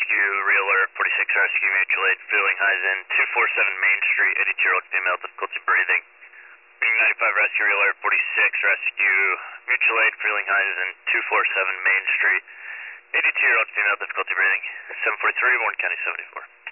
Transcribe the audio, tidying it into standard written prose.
rescue, real alert, 46 rescue, mutual aid, feeling highs in 247 Main Street, 82-year-old female, difficulty breathing. 95 rescue, real alert, 46 rescue, mutual aid, feeling highs in 247 Main Street, 82-year-old female, difficulty breathing. 743, Warren County 74.